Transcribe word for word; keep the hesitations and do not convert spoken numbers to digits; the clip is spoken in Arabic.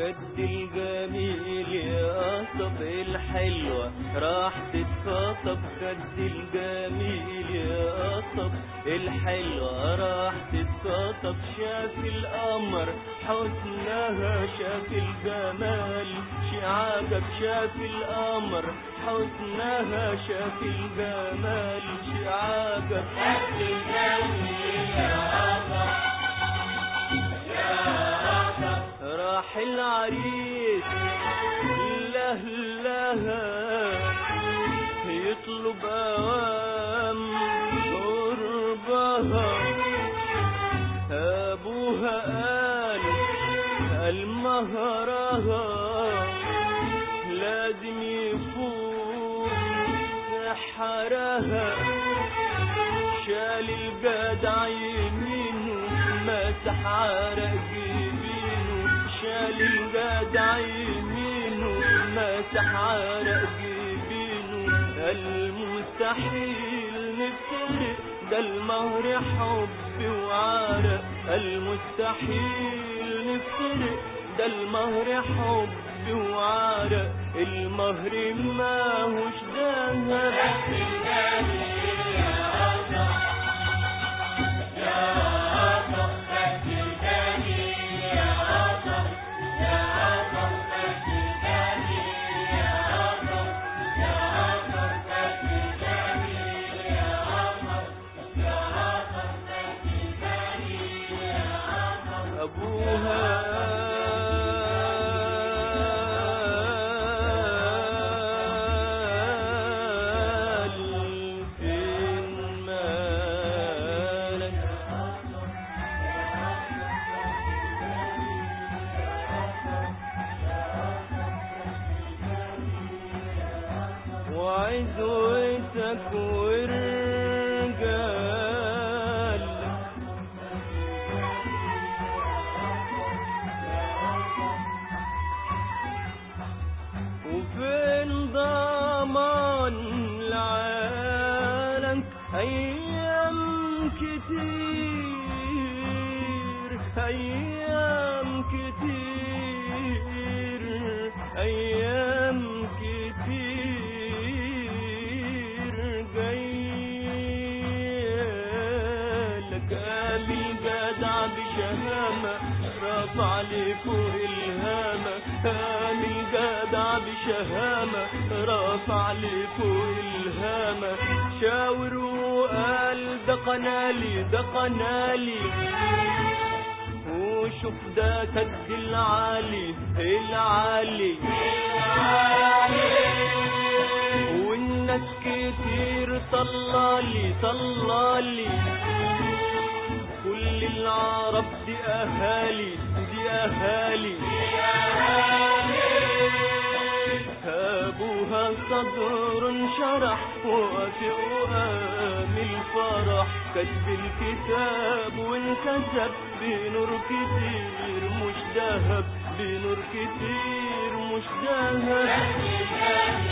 خد الجميل يا صب الحلوة راح تتخطب. خد الجميل يا صب الحلوة راح تتخطب. شاف القمر حسنها شاف الجمال شعاجب. شاف القمر حسنها شاف الجمال شعاجب. خد الجميل يا صب راح العريس لهلها يطلب اوام قربها. ابوها قال قال مهرها لازم يفوق سحرها. شال الجدع يمينه مسح عرق جبينه. شال الجدع يمينه مسح عرق جبينه. المستحيل نفترق ده المهر حب وعرق. المستحيل نفترق ده المهر حب وعرق. المهر ماهوش دهب. خد الجميل يا صب يا صب خد الجميل يا صب يا صب خد الجميل يا صب يا صب خد الجميل يا صب يا صب خد الجميل يا صب. أبوها فين مالك وعزوتك ورجال. وفين ضمان لعالك ايام كتير. ايام كتير ايام كتير جايلك. قام الجدع بشهامة رفع لفوق الهامة. قام الجدع بشهامة رفع لفوق الهامة. شاور وقال ده قنالي ده قنالي. وشوف ده سد العالي العالي. والناس كتير طلالي طلالي. كل العرب دي اهالي دي اهالي. ابوها صدر انشرح وافق وقام الفرح. كتب الكتاب وانكتب بنور كتير مش دهب. بنور كتير مش دهب.